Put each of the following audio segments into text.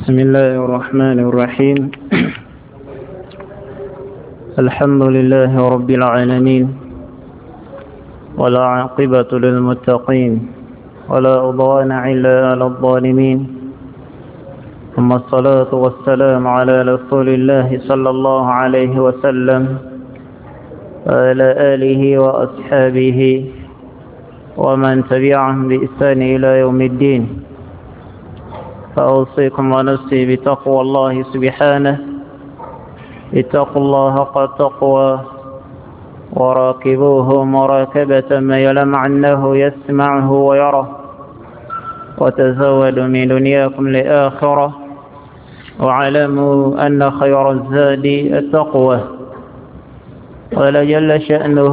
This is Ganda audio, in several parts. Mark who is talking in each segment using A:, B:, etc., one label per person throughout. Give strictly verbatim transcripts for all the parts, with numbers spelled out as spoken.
A: بسم الله الرحمن الرحيم الحمد لله رب العالمين ولا عاقبة للمتقين ولا عدوان إلا على الظالمين ثم الصلاة والسلام على رسول الله صلى الله عليه وسلم وعلى آله وأصحابه ومن تبعهم بإحسان إلى يوم الدين. فأوصيكم ونفسي بتقوى الله سبحانه. اتقوا الله حق التقوى وراكبوه مراكبة ما يعلم أنه يسمعه ويره، وتزودوا من دنياكم لآخرة، وعلموا أن خير الزاد التقوى. قال جل شأنه: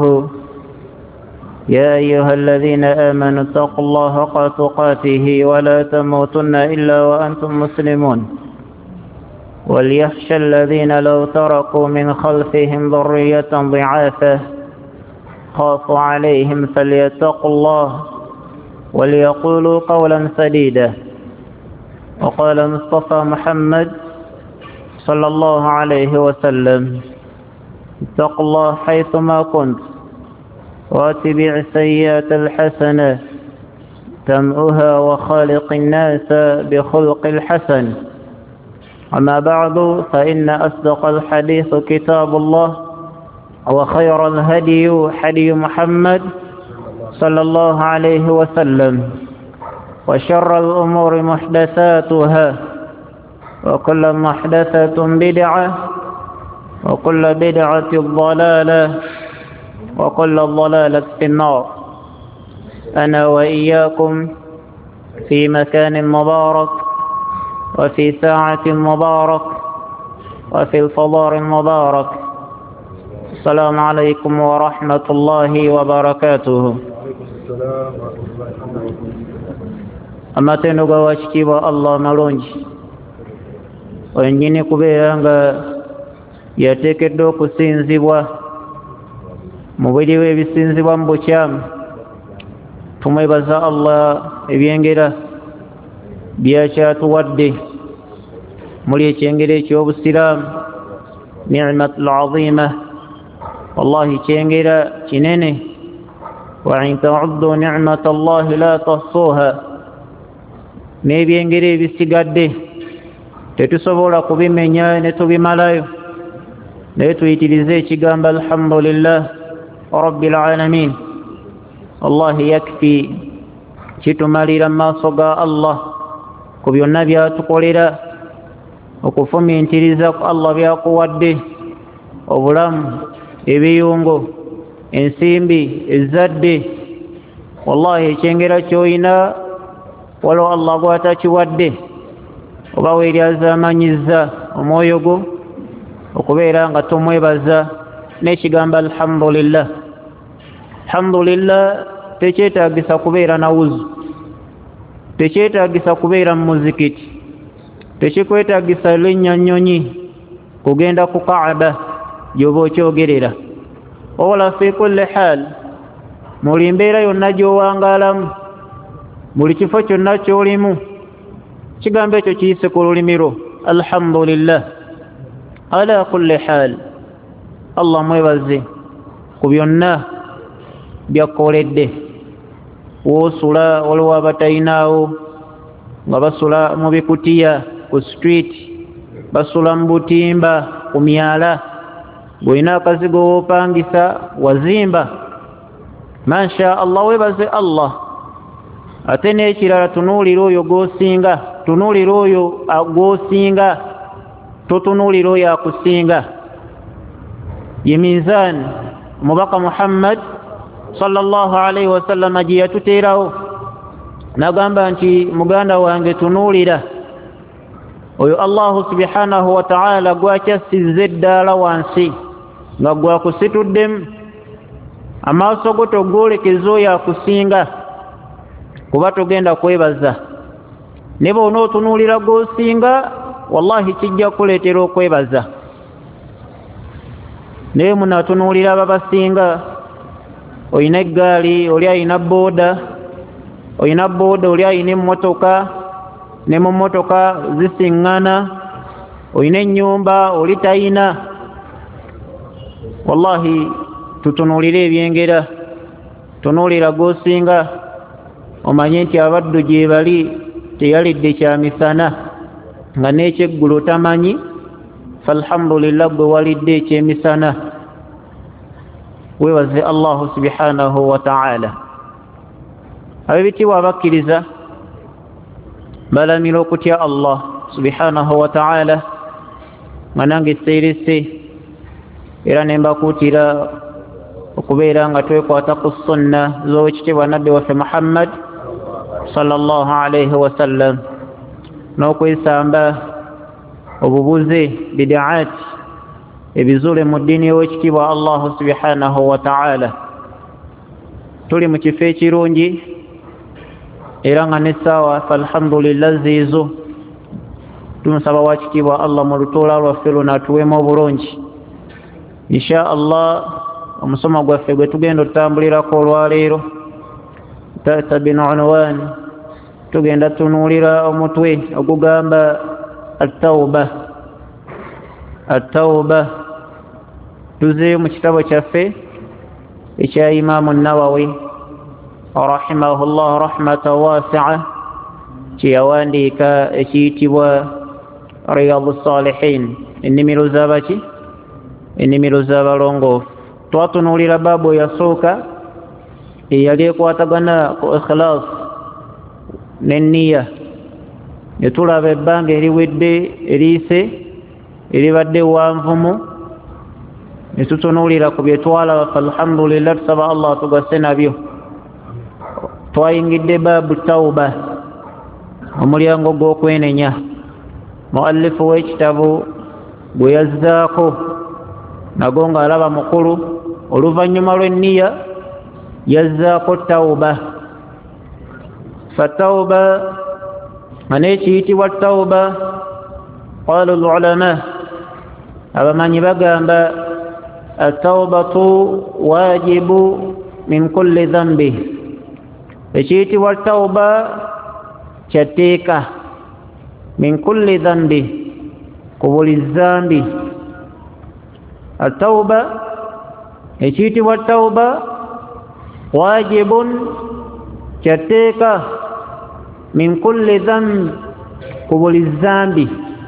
A: يا أيها الذين آمنوا اتقوا الله حق تقاته ولا تموتن إلا وأنتم مسلمون، وليخشى الذين لو تركوا من خلفهم ذرية ضعافا خافوا عليهم فليتقوا الله وليقولوا قولا سديدا. وقال مصطفى محمد صلى الله عليه وسلم: اتقوا الله حيثما كنت واتبع السيئات الحسنة تمؤها وخالق الناس بخلق الحسن. أما بعد، فإن أصدق الحديث كتاب الله، وخير الهدي هدي محمد صلى الله عليه وسلم، وشر الأمور محدثاتها، وكل محدثة بدعة، وكل بدعة ضلالة، وكل ضلالة في النار. أنا وإياكم في مكان مبارك، وفي ساعة مبارك، وفي الفضار المبارك. السلام عليكم ورحمة الله وبركاته. أما تنوغا واشكيوا الله ملونج وإنجيني كبيرانغا يتكدو كسينزيوا mubiri ebisinzibwa mu bukyamu. Tumwebaza Allah ebyengera byakyatuwadde muli ekyengera eky'obusiraamu, ni'matul azima. Wallahi kyengera kinene. wa in ta'uddu ni'matallahi la tahsuha. N'ebyengera ebisigadde tetusobola kubimenya ne tubimalayo, naye tuyitirize ekigambo alhamdulillah rabbil alamin. Wallahi yakfi kitumalira maaso ga Allah ku byonna byatukolera, okufumintiriza ku Allah byakuwadde: obulamu, ebiyungo, ensimbi, ezadde. Wallahi ekyengera kyoyina waliwo Allah gwatakiwadde, oba weeryazaamanyizza omwoyo gwo okubeera nga tomwebaza n'ekigambo alhamdulillah. Alhamdulillah tekyetaagisa kubeera na wuzu, tekyetaagisa kubeera mu muzikiti, tekikwetaagisa linnya nnyonyi kugenda ku Kaaba gy'oba okyogerera. Wabula fi kulli haal, muli mbeera yonna gy'owangaalamu, buli kifo kyonna ky'olimu, kigambo ekyo kiyise ku lulimi lwo alhamdulillah. Ala kulli haal, Allah mwebaze ku byonna byakoledde. Woosula waliwo abatayinaawo nga basula mu bikutiya ku street, basula mu butimba ku myala. Bw'olina akazigo woopangisa wazimba, masha Allah, webaze Allah. Ate n'ekirala, tunuulira oyo gwosinga, tunuulira oyo gwosinga, totunuulira oyo akusinga. Ye mizaan omubaka Muhammad sallallahu alaihi wasallam gye yatuteerawo, n'agamba nti muganda wange tunuulira oyo Allahu subhanahu wa ta'ala gw'akyasizza eddaala wansi nga gwakusituddemu, amaaso go togwolekeza oyo akusinga, kuba togenda kwebaza. Ne bw'ona otunuulira gw'osinga, wallahi kijja kuleetera okwebaza. Naye munatunuulira ababasinga. Oyina eggaali, oli ayina booda, oyina booda oli ayina emmotoka, ne mu mmotoka zisiŋŋana, olina ennyumba oli tayina. Wallahi tutunuulire ebyengera, tunuulira gw'osinga omanye nti abaddu gye bali teyalidde kyamisana nga n'ekyeggulu tamanyi, falhamdulillah gwe walidde ekyemisana. Weebaze Allahu subhanahu wa ta'ala. Ab'ebitiibwa abakkiriza balamira okutya Allah subhanahu wa ta'ala nga nange seerese era ne mbakuutira okubeera nga twekwata ku sunna z'owekitiibwa nabbi waffe Muhammad sallallahu alayhi wa sallam n'okwesamba obubuze bid'aat ebizule mu ddiini y'owekitiibwa Allah subhanahu wa ta'ala. Tuli mu kifo ekirungi era nga n'essaawa falhamdulillah ziizo. Tumusaba wa kitiibwa Allah mu lutuula lwaffe luno atuweemu obulungi. Insha Allah omusomo gwaffe gwe tugenda otutambulirako olwaleero tata bin unwan, tugenda tunuulira omutwe ogugamba at-tawba. At-tawba tuzeeyo mu kitabo kyaffe ekya Imaamu Nawawi rahimahullah rahmatan wasi'a kye yawandiika ekiyitibwa Riyadus Salihin, ennimiro z'abaki ennimiro z'abalongoofu. Twatunuulira baabu eyasooka eyali ekwatagana ku ikhilaas n'enniya, ne tulaba ebbanga eriwedde eriise eribadde wanvumu, ne tutunuulira ku bye twalaba falhamdulillah, tusaba Allah tugase nabyo. Twayingidde baabu tawba, omulyango gw'okwenenya. Muallifu w'ekitabu gwe yazzaako nago ng'alaba mukulu, oluvannyuma lw'enniya yazzaako tawba. Fatawba nga n'ekiyitibwa tawba, qala al-ulama, abamanyi bagamba at-tawbatu wajibu min kulli dhanbi. Ekiyitibwa tawba kyateeka min kulli dhanbi, ku buli zambi. At-tawba, ekiyitibwa tawba wajibun, kyateeka min kulli dhanbi, ku buli zambi.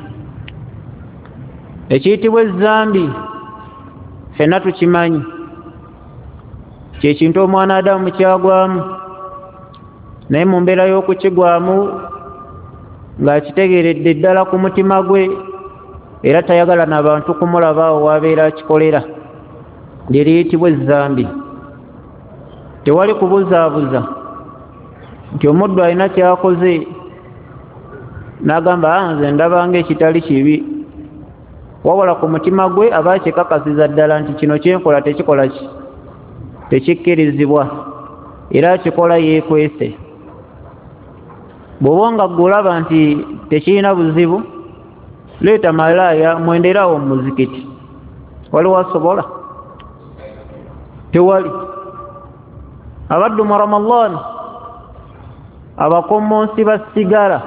A: Ekiyitibwa ezambi ffenna tukimanyi, kyekintu omwana Adamu kyagwamu, naye mu mbeera y'okukigwamu ng'akitegeeredde ddala ku mutima gwe era tayagala n'abantu kumulabaawo w'abeera akikolera, lye liyitibwa ezambi. Tewali kubuzaabuza nti omuddu alina kyakoze n'agamba nze ndaba ng'ekitali kibi, wabula ku mutima gwe aba akikakasiza ddala nti kino kyenkola tekikola ki tekikkirizibwa, era akikola yeekwese. Bw'oba nga ggulaba nti tekirina buzibu, leeta malaaya mwenderawo mu muzikiti. Waliwo asobola? Tewali. Abaddu mu Ramadan, abakommonsi ba sigara,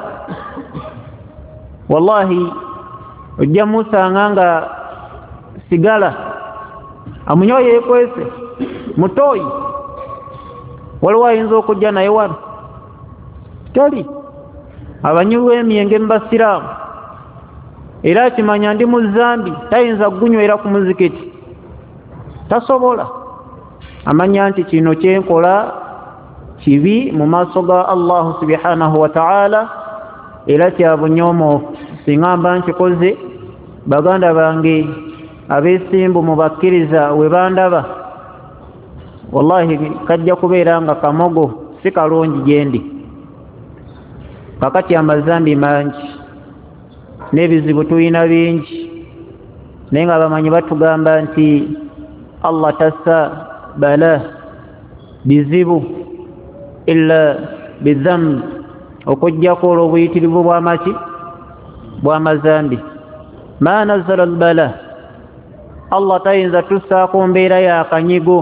A: wallahi ojja musanga nga sigala amunywa yeekwese mutooyi. Waliwo ayinza okujja naye wano? Tali. Abanywi b'emyenge mu basiraamu, era akimanya ndi mu zambi, tayinza kugunywera ku muzikiti, tasobola. Amanya nti kino kyenkola kibi mu maaso ga Allah subhanahu wa ta'ala, era kya bunyomoofu. Singa mba nkikoze, baganda bange abeesimbu mu bakkiriza we bandaba, wallahi kajja kubeera nga kamogo si kalungi gye ndi. Kakati amazambi mangi n'ebizibu tulina bingi, naye nga bamanyi batugamba nti Allah tassa bala bizibu illa bidhambi, okujjako olw'obuyitirivu bw'amaki bw'amazambi. Ma nazzala albala, Allah tayinza tussaako mbeera ya kanyigo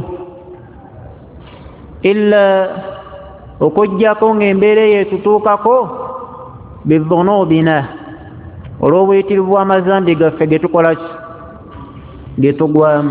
A: illa okujjako ng'embeera eyo etutuukako bidhunubina olw'obuyitirivu bw'amazambi gaffe ge tukola ki ge tugwamu.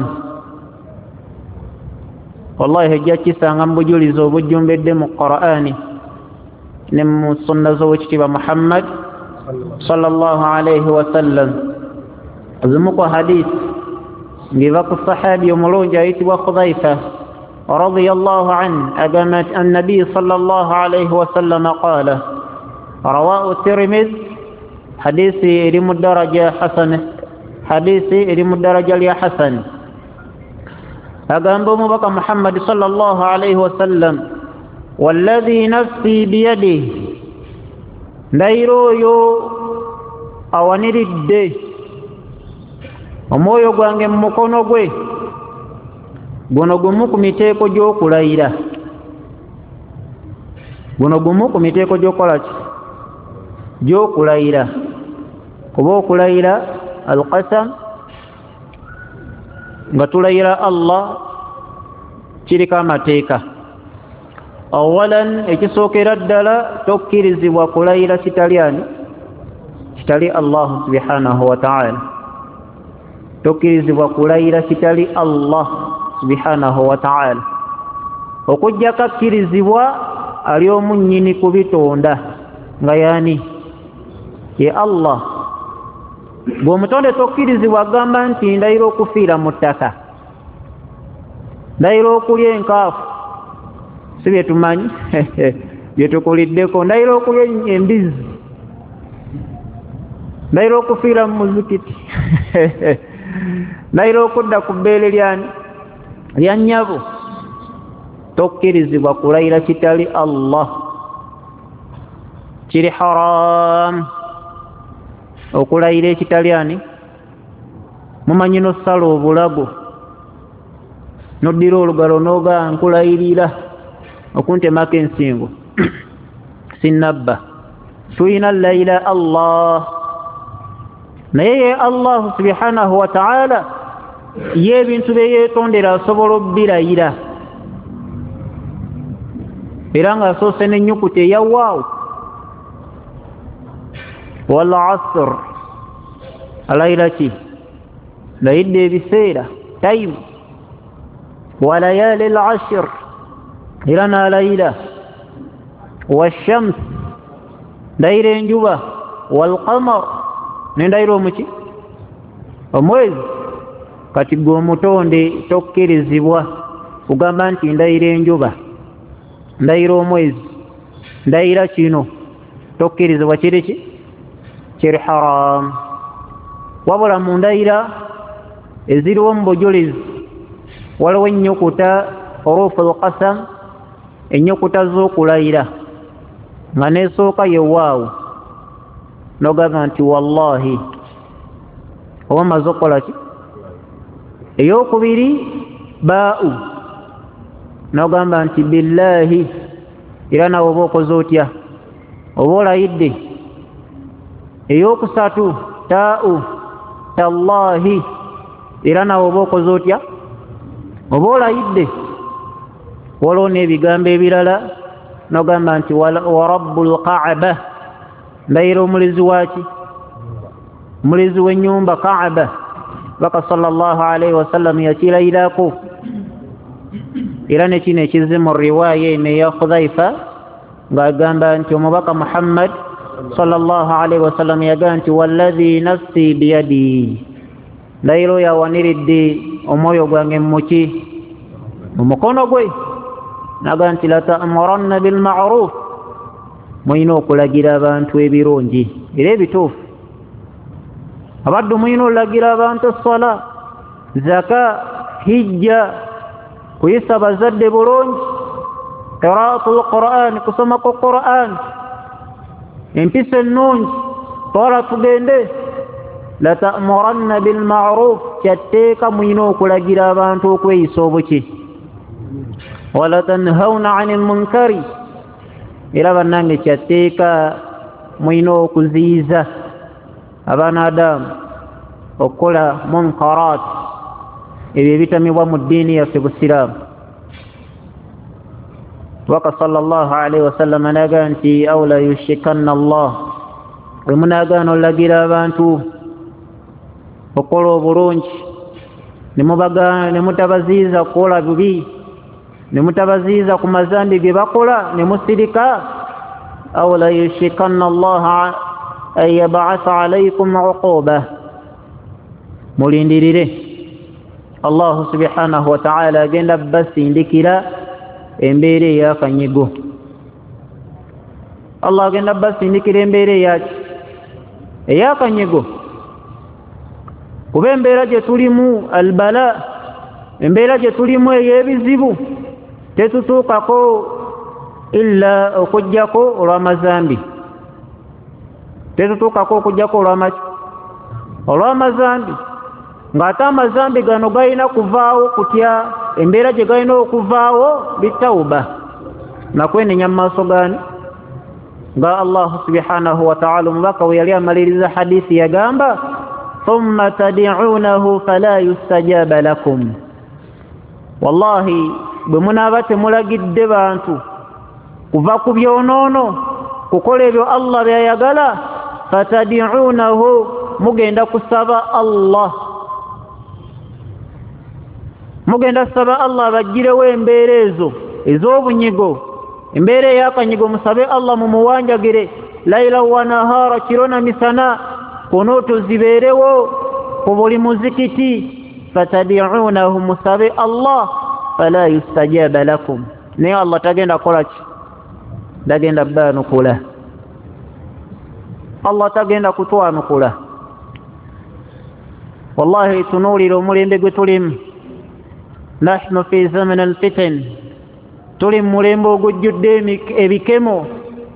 A: Wallahi ejja kisanga mu bujulizi obujjumbedde mu Qur'ani ne mu sunna z'owekitiibwa Muhammad sallallahu alayhi wa sallam. Zimu ku hadith ngeva ku sahabi omulungi ayitibwa Khudhaifa radiyallahu anhu agamba an-nabi sallallahu alayhi wa sallam qala rawahu Tirmidhi hadithi iri mu daraja hasan hadithi iri mu daraja ya hasan agamba omubaka Muhammad sallallahu alayhi wa sallam walladhi nafsi biyadihi ndayiro yo awaniridde omwoyo gwange mu mukono gwe guno gumu ku miteeko gy'okulayira guno gumu ku miteeko gy'okola ki gy'okulayira kuba okulayira alqasam nga tulayira Allah kiriko amateeka. Awalan ekisookera ddala tokkirizibwa kulayira kitali ani kitali Allah subhanahu wa ta'ala. Tokkirizibwa kulayira kitali Allah subhanahu wa ta'ala okujjako akkirizibwa ali omunnyini ku bitonda nga yani ye Allah. Bw'omutonde tokkirizibwa agamba nti ndayira okufiira mu ttaka, ndayira okulya enkaafu, si bye tumanyi bye tukuliddeko, ndayira okulya embizi, ndayira okufiira mu muzikiti ndayira okudda ku bbeere lyani lya nnyabo. Tokkirizibwa kulayira kitali Allah, kiri haram okulayira ekitali ani. Mumanyi n'ossala obulago n'oddira olugalo n'ogaa nkulayirira okuntemako ensingo sinnabba. Tuyina layira Allah, naye ye Allah subhanahu wa ta'ala ye ebintu bye yeetondera asobola obbilayira era ng'asoose n'ennyukuta eya waawu. Wal asr alayira ki layidde ebiseera time. Wa layali al ashr era n'alayira. Washams ndayira enjuba. Wal qamar nendayira omuki omwezi. Kati gwe omutonde tokkirizibwa kugamba nti ndayira enjuba, ndayira omwezi, ndayira kino, tokkirizibwa kiri ki kiri haram. Wabula mu ndayira eziriwo mu bujulizi waliwo ennyukuta hurufu al-qasam, ennyukuta z'okulayira nga neesooka ye waawu n'ogamba nti wallahi oba maze okukola ki. Eyokubiri baa'u n'ogamba nti billahi era nawe oba okoze otya oba olayidde. Eyokusatu taa'u tallahi era nawe oba okoze otya oba olayidde. Waliwo n'ebigambo ebirala n'ogamba nti wa rabbul Kaaba, ndayira omulizi waki omulizi w'ennyumba Kaaba. Baka sallallahu alayhi wa sallam yakilayirako era ne kino ekizze mu riwaaya eno eya Khudhaifa ng'agamba nti omubaka Muhammad sallallahu alayhi wa sallam yagamba nti walladhi nafsi biyadi, ndayira oyo awaniridde omwoyo gwange muki mu mukono gwe. Naga nti la ta'muranna bil ma'ruf, muyina okulagira abantu ebirungi era ebituufu. Abaddu muyina olagira abantu sala, zaka, hijja, kuyisa bazadde bulungi, qiraatul Qur'an, kusoma ku Qur'an, empisa ennungi, twala tugende. La ta'muranna bil ma'ruf, kyatteeka muyina okulagira abantu okweyisa obuki. Wala tanhawna 'anil munkari, era bannange kyatteeka muyina okuziyiza abanadamu okukola munkarat, ebyo ebitamibwa mu ddiini yaffe Busiraamu. Waka sallallahu alayhi wa sallam anaga nti aw la yushikanna Allah wemunagaana olagira abantu okola obulungi ne mutabaziiza kukola bubi ne mutabaziiza ku mazambi ge bakola ne musirika aw la yushikanna allaha an yab'atha alaykum uquba mulindirire Allah subhanahu wa ta'ala agenda basindikira embeera eyakanyigo Allah agenda basindikira embeera eyaki eyakanyigo kuba embeera gye tulimu albala embeera gye tulimu ey'ebizibu tetutuukako illa okujjako olw'amazambi tetutuukako okujjako olw'amaki olw'amazambi ng'ate amazambi gano galina kuvaawo kutya embeera gye galina okuvaawo bitawuba nakwenenya mu maaso gani nga Allah subhanahu wa ta'ala omubaka we yali amaliriza hadithi yagamba thumma tad'uunahu fala yustajaba lakum wallahi bwe munaaba temulagidde bantu kuva ku byonoono kukola ebyo Allah byayagala fatad'uunahu mugenda kusaba Allah mugenda saba Allah bagirewo embeera ezo ez'obunyigo embeera eyakanyigo musabe Allah mumuwanjagire laila wa nahara kirona misana konoto zibeerewo ku buli muzikiti fatad'uunahu musabe Allah fala yustajaba lakum naye Allah tagenda kola ki tagenda banukula Allah tagenda kutwanukula wallahi tunuulira omulembe gwe tulimu nahnu fi zaman alfitan tuli mulembe ogujjudde ebikemo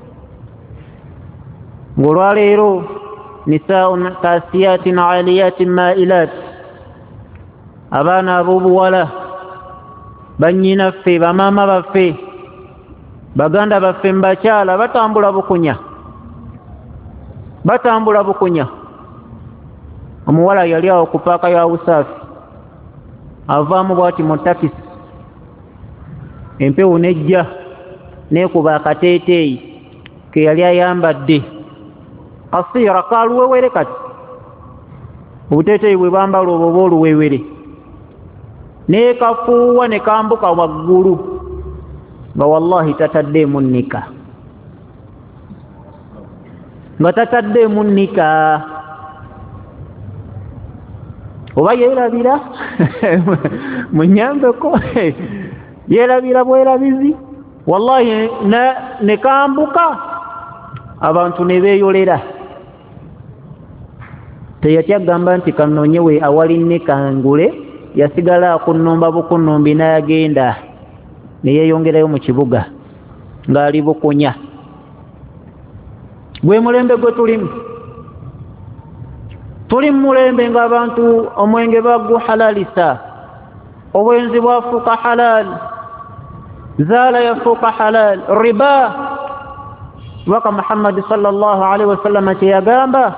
A: ng'olwaleero nisaa'un kaasiyatin aaliyatin maa'ilat abaana ab'obuwala bannyinaffe bamaama baffe baganda baffe mbakyala batambula bukunya batambula bukunya omuwala yali awo ku paaka ya busaafi avaamu bwati mu takisi empewo nejja neekuba akateeteeyi ke yali ayambadde kasiira kaaluwewere kati obuteeteeyi bwe bambala obwo oba oluwewere neekafuuwa ne kambuka waggulu nga wallahi tataddeemu nnika nga tataddeemu nnika oba yeerabira munyambeko yeerabira bwerabizi wallahi ne kambuka abantu ne beeyolera teyatya gamba nti kanoonyewe awali nekangule yasigala akunnumba bukunnumbi n'agenda ne yeeyongerayo mu kibuga ng'ali bukunya gwe mulembe gwe tulimu tuli mulembe ng'abantu omwenge baguhalalisa obwenzi bwafuuka halal zaala yafuuka halal riba waka Muhammad sallallahu alaihi wasallam kyeyagamba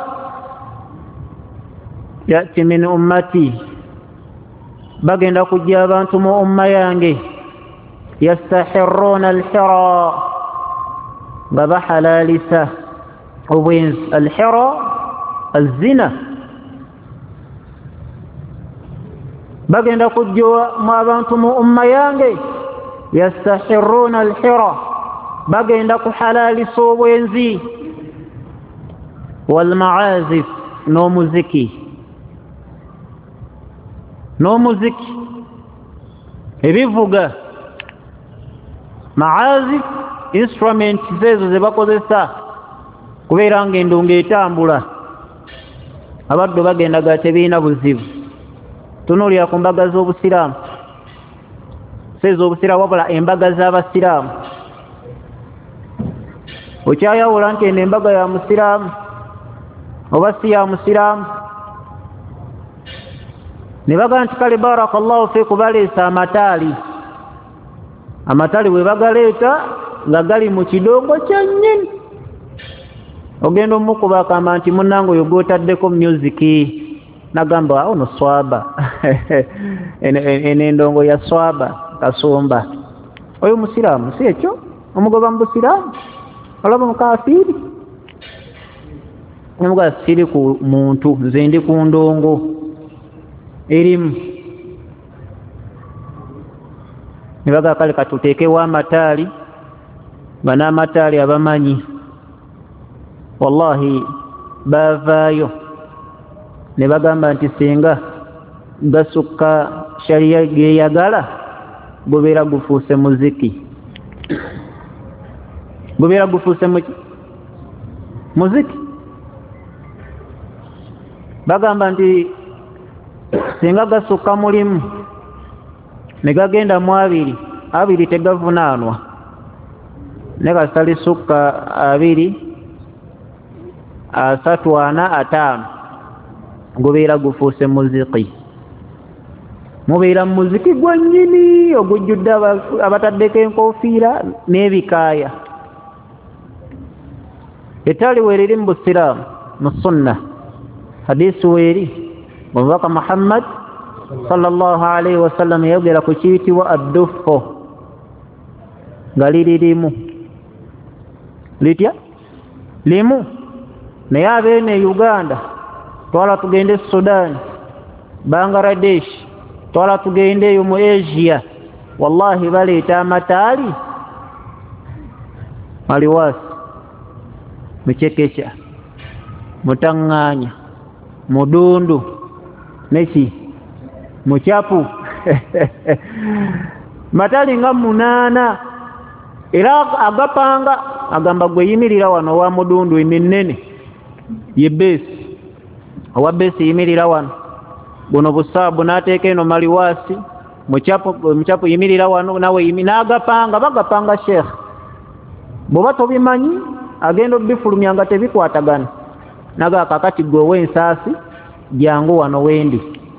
A: yati min ummati bagenda kujja abantu mu umma yange yastahiruna alhira nga bahalalisa obwenzi alhira azina bagenda kujja mu abantu mu umma yange yastahiruna alhira bagenda kuhalalisa obwenzi walmaazif n'omuziki n'omuziki ebivuga maazif instrument zezo ze bakozesa kubeera ng'endongo etambula abaddu bagendaga tebiina buzibu tunuulira ku mbaga z'obusiraamu sez'obusiraamu wabula embaga z'abasiraamu okyayawula nti eno embaga ya musiraamu oba si ya musiraamu ne baga nti kale barakallahu fiiku baleesa amataali amataali bwe bagaleeta nga gali mu kidongo kyannyini ogenda omukuba akamba nti munnange oyo gw'otaddeko musiki nagamba ono swaba eno endongo ya swaba kasumba oyo musiraamu si ekyo omugoba mu busiraamu olaba mukafiiri nga siri ku muntu nze ndi ku ndongo erimu nibaga kale katuteekewo amataali banamataali abamanyi wallahi bavaayo ne bagamba nti singa gasukka sharia geyagala gubeera gufuuse muziki gubeera gufuuse muziki bagamba nti singa gasukka mulimu ne gagenda mu abiri abiri tegavunaanwa ne kasitali sukka abiri asatu ana ataano gubeera gufuuse muziki mubeera muziki gwennyini ogujjudde abataddeko enkofiira n'ebikaaya ettaali weeriri mu busiraamu mu sunna hadisi weeri mubaka Muhammad sallallahu alaihi wasallam yayogera ku kiyitibwa adduffo nga liri limu litya limu naye abeene Uganda twala tugende Sudan Bangladesh twala tugende mu Asia wallahi baleeta amataali maliwasi muchekecha mutanganya mudundu neki muchapu matali nga munana era agapanga agamba gwe yimirira wano wa mudundu eminene ye base awa base yimirira wano buno busabu nateeka eno maliwasi muchapu muchapu yimirira wano nawe yimina agapanga bagapanga sheikh boba tobimanyi agendo bifulumya nga tebikwatagana naga kakati gwe wensaasi jangu wano wendi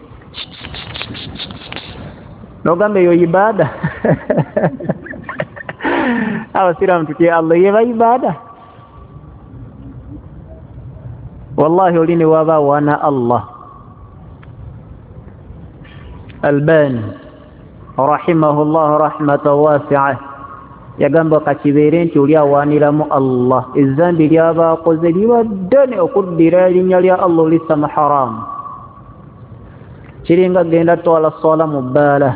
A: nogambe yo ibada abasiramu tuti Allah yeba ibada wallahi olini waba wana Allah Albani rahimahullah rahmatan wasi'ah yagamba kakibeere nti oli awaaniramu Allah ezzambi ly'abaakoze liba ddene okuddira erinnya lya Allah olisama haramu kiringa genda twala swala mu bbaala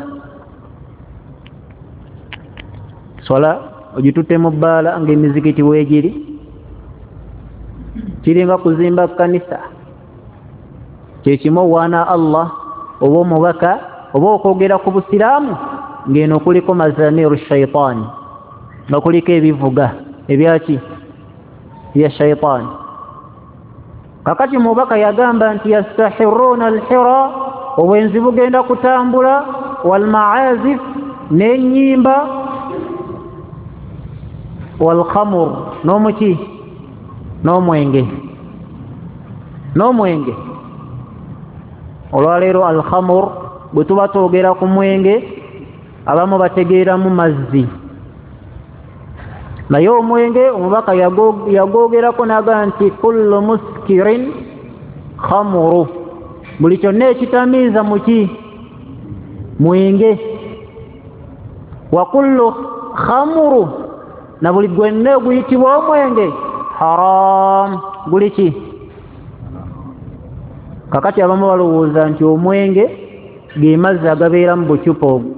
A: swala ogitutte mu bbaala ng'emizikiti weegiri kiringa kuzimba kanisa kyekimu owaana Allah oba omubaka oba okwogera ku busiraamu ng'eno kuliko mazamiru shaitaani nga kuliko ebivuga ebyaki bya shaitaani kakati mubaka yagamba nti yastahiruna alhira obwenzi bugenda kutambula walmaazif n'ennyimba walkhamur n'omuki n'omwenge n'omwenge olwaleero alkhamur bwe tuba twogera ku mwenge abamu bategeeramu mazzi naye omwenge omubaka yagoogerako naga nti kullu muskirin khamuru buli kyonna ekitamiiza muki mwenge wa kullu khamuru na buli gwenna oguyitibwa omwenge haram guli ki kakati abamu balowooza nti omwenge ge mazzi agabeera mu bucupa obwo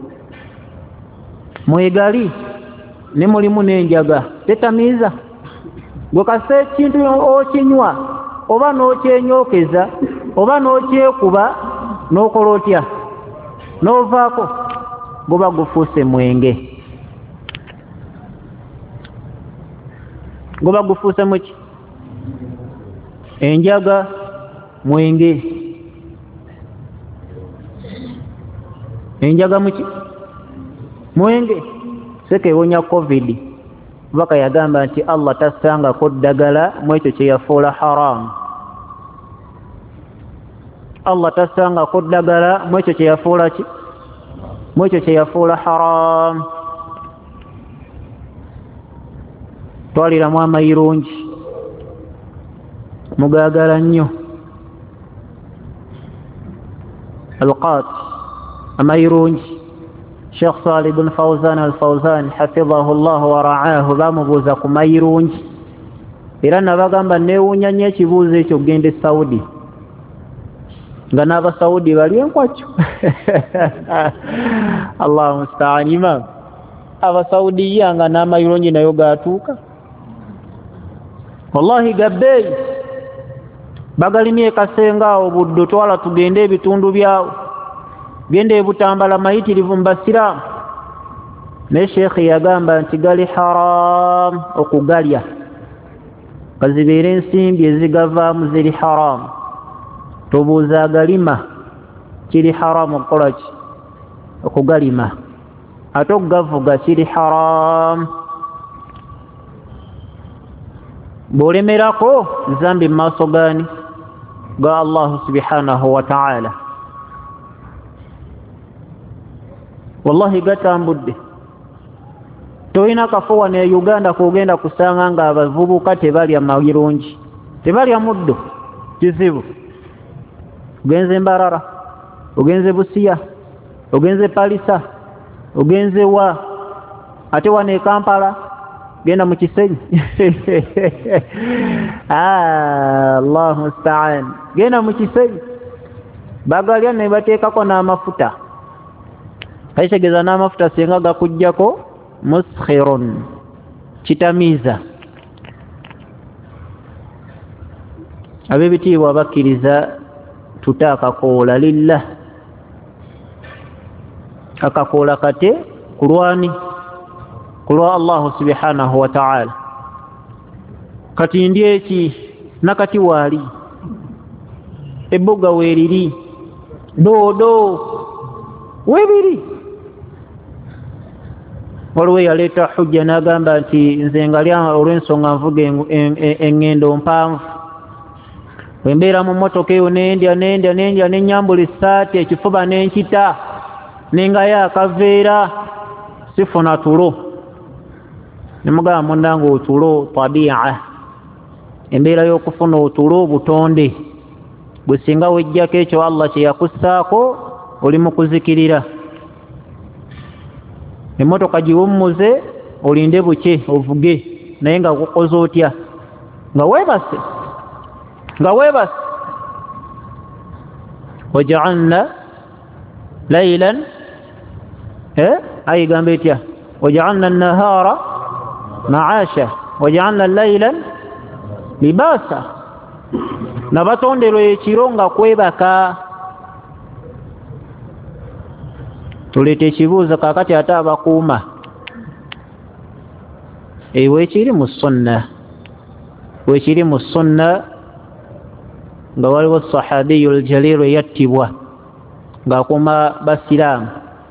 A: mwegali ne mulimu n'enjaga tetamiiza gwe kase ekintu okinywa oba n'okyenyokeza oba n'okyekuba n'okola otya n'ovaako guba gufuuse mwenge guba gufuuse muki enjaga mwenge enjaga muki mwenge sekewonya covid baka yagamba nti Allah tasanga ko ddagala mwekyo kye yafuula haram Allah tasanga ko ddagala mwekyo kye yafuula ki mwekyo kye yafuula haram twaliramu amayirungi mugaagala nnyo alqaat amayirungi Sheikh Salih bin Fawzan al-Fawzan hafidhahu Allah wa ra'ahu bamubuza ku mayirungi era nabagamba neewuunya nnyo ekibuuzo ekyo gende Saudi nga n'aba Saudi bali enkwacyo Allahu musta'an. Imam aba Saudi yanga n'amayulongi nayo gaatuuka wallahi gabbeeyi bagalimye kasengaawo buddo twala tugende ebitundu byawo gende ebutambala mayitirivu mbasiraamu ne sheekhi yagamba nti gali haram okugalya kazibeera ensimbi ezigavaamu ziri haram tobuuza agalima kiri haram okukola ki okugalima ate okugavuga kiri haram bw'olemerako zambi mu maaso gaani ga Allahu subhanahu wa ta'ala. Wallahi gatambudde toyina kafuwa ne Uganda kugenda kusanga nga abavubuka tebalya mayirungi tebalya muddo kizibu ugenze Mbarara ugenze Busia ugenze Palisa ugenze wa ate wane Kampala genda mu Kisenyi ah Allah musta'an genda mu Kisenyi bagalya ne bateekako n'amafuta kayisegeza n'amafuta senga gakujjako muskhirun kitamiza abebitiibwa bakkiriza tutaakakoola lillah akakoola kate kulwani kulwa Allah subhanahu wa ta'ala kati ndyeki nakati wali ebbuga weeriri doodo webiri waliwo yaleeta hujja n'agamba nti nze ngalya olw'ensonga nvuga eŋŋendo mpanvu bwe mbeera mu mmotoka eyo nendya nendya nendya nenyambula essaati ekifuba n'enkita nengayo akaveera sifuna tulo nemugamba munnange otulo tabi'a embeera y'okufuna otulo butonde bwe singa wejjako ekyo Allah kye yakussaako oli mu kuzikirira emmotoka giwummuze olinde buke ovuge naye nga kukoze otya nga weebase nga weebase waja'alna laylan eh ayigamba etya waja'alna an-nahara ma'asha waja'alna laylan libasa nabatondero ekiro nga kwebaka tulete ekibuuzo kakati ate abakuuma ewe ekiri mu sunna wekiri mu sunna nga waliwo sahabiyul jalil yattibwa ng'akuuma basiraamu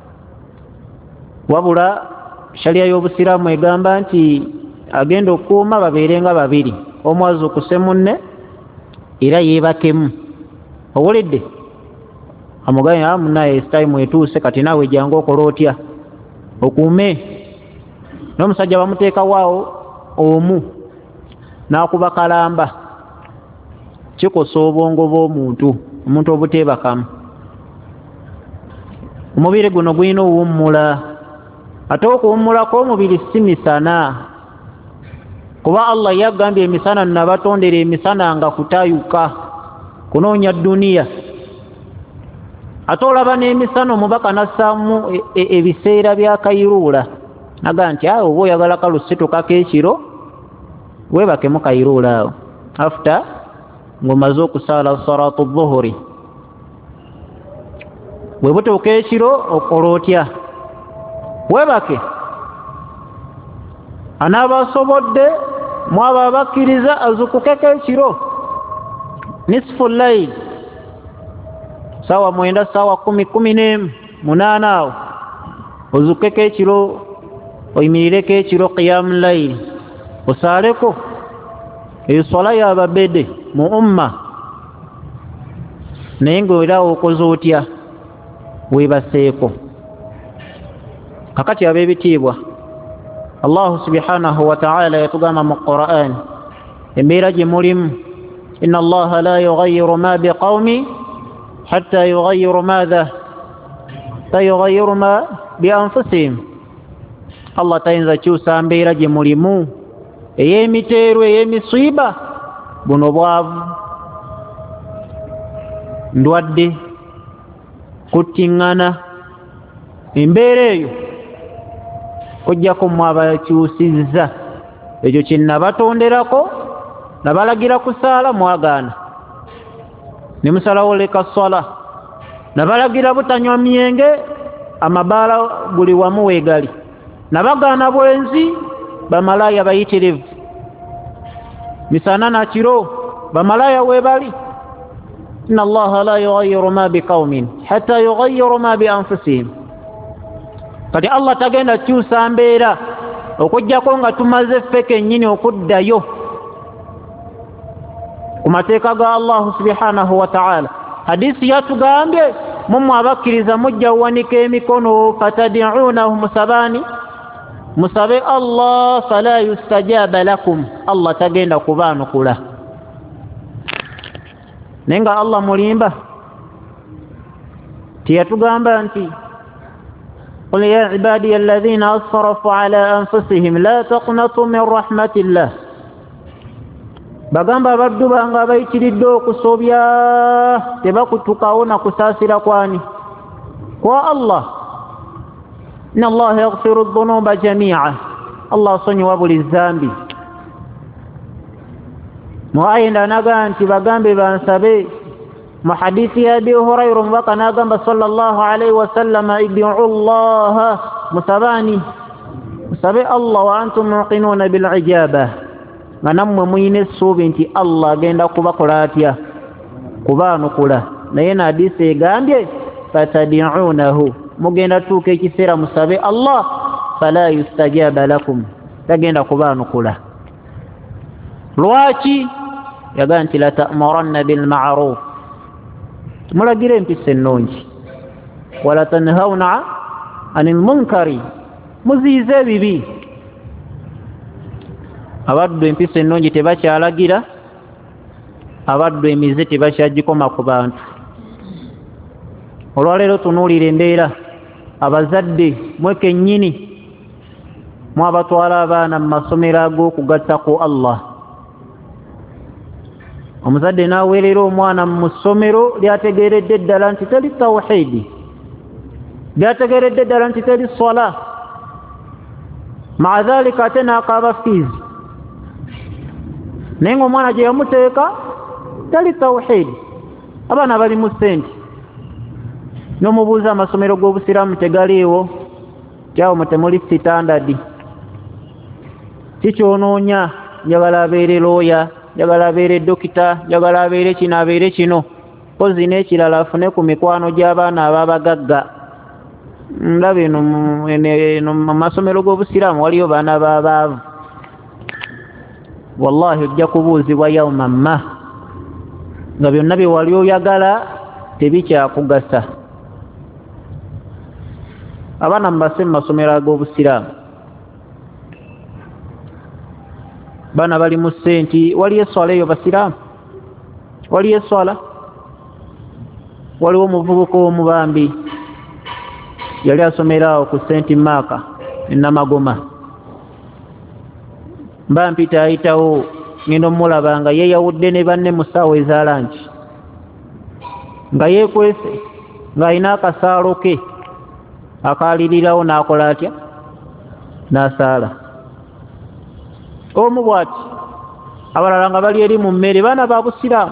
A: wabula sharia y'obusiraamu egamba nti agenda okukuuma babeerenga babiri omu azukuse munne era yeebakemu owulidde amuganye amunaye esitaimu etuuse kati naawe jangu okola otya okuume n'omusajja bamuteeka waawo omu n'akuba kalamba kikosa obwongo bw'omuntu omuntu obuteebakamu omubiri guno gulina owummula ate okuwummulako omubiri si misana kuba Allah yagambye emisana nabatondera emisana nga kutayuka kunoonya duniya ate olaba n'emisana omubaka nassaamu ebiseera bya kairuula naga nti awo oba oyagala kalusitukako ekiro weebakemu kairuula awo after ng'omaze okusaala salatu dhuhuri bwe butuuka ekiro okola otya weebake anaaba asobodde mwaba abakkiriza azukukeko ekiro nisfu layl sawa mwenda sawa kumi kumi n'emu munaana awo ozukeko ekiro oyimirireko ekiro qiyamu layl osaaleko eyo swala y'ababede mu umma naye ng'era okoze otya weebaseeko kakati ab'ebitiibwa Allah subhanahu wa ta'ala yatugamba mu Qur'an embeera gye mulimu inna Allah la yughayyiru ma biqawmi hatta yughayyiru madha la yughayyiru ma bi anfusihim Allah tayinza kyusa mbeera gye mulimu ey'emiteero ey'emisiiba buno bwavu ndwadde kuttiŋŋana embeera eyo kujjako mmwe abakyusizza ekyo kye nabatonderako nabalagira kusaala mwagaana ne musalawo leka swala nabalagira butanywa myenge amabaala buli wamu weegali nabagaana bwenzi bamalaaya bayitirivu misana na kiro bamalaaya weebali inna allaha la yughayyiru ma biqaumin hatta yughayyiru ma bi anfusihim kati allah tagenda kyusa mbeera okujjako nga tumaze ffe kennyini okuddayo ku mateeka ga allahu subhanahu wa ta'ala hadisi yatugambye mumwe abakkiriza mujja wanika emikono fatadi'unahu musabani musabe allah fala yustajaba lakum allah tagenda kubaanukula nenga allah mulimba tiyatugamba nti قل يا عبادي الذين أسرفوا على أنفسهم لا تقنطوا من رحمة الله bagamba baddu banga bayitiridde okusobya tebakutukaona kusaasira kwani kwa allah inna allaha yaghfiru dhunuba jami'a allah asonyiwa buli zambi muayenda naga nti bagambe bansabe mu hadithi ya Abi Hurayra mbaka nagamba sallallahu alayhi wasallam id'u allah musabani musabe allah wa antum muqinuna bil ijaba nga nammwe muyina essuubi nti allah agenda kubakola atya kubaanukula naye na hadisi egambye fatadi'unahu mugenda tuuka ekiseera musabe allah fala yustajaba lakum tagenda kubaanukula lwaki yagaa nti la ta'muranna bil ma'ruf mulagire empisa ennungi wala tanhawna anil munkari muziize ebibi abaddu empisa ennungi tebakyalagira abaddu emize tebakyagikoma ku bantu olwaleero tunuulira embeera abazadde mwekennyini mwabatwala abaana mu masomero ag'okugatta ku allah omuzadde n'aweerera omwana mu ssomero lyategeeredde ddala nti teri tawhiidi lyategeeredde ddala nti teri swala maa dhalika ate n'akaaba fiizi naye ng'omwana gye yamuteeka tali tawhiidi abaana bali mu ssente n'omubuuza amasomero g'obusiraamu tegaliiwo kyawo mutemuli sitandadi kikyonoonya njagala abeere looya njagala abeere dokita njagala abeere kino abeere kino pozi n'ekirala afune ku mikwano gy'abaana ababagagga ndaba eno mu masomero g'obusiraamu waliyo baana babaavu wallahi ojja kubuuzibwa yawma ma nga byonna bye wali oyagala tebikyakugasa abaana mubase mu masomero ag'obusiraamu baana bali mu ssenti waliyo eswala eyo basiraamu waliyo eswala waliwo omuvubuka omubambi yali asomera awo ku senti maaka enamagoma mba mpita ayitawo ngenda omulaba nga yeeyawudde ne banne mu ssaawa eza lanki nga yeekwese ng'alina akasaalo ke akaalirirawo n'akola atya n'asaala omu bw'ati abalala nga bali eri mu mmere baana ba busiraamu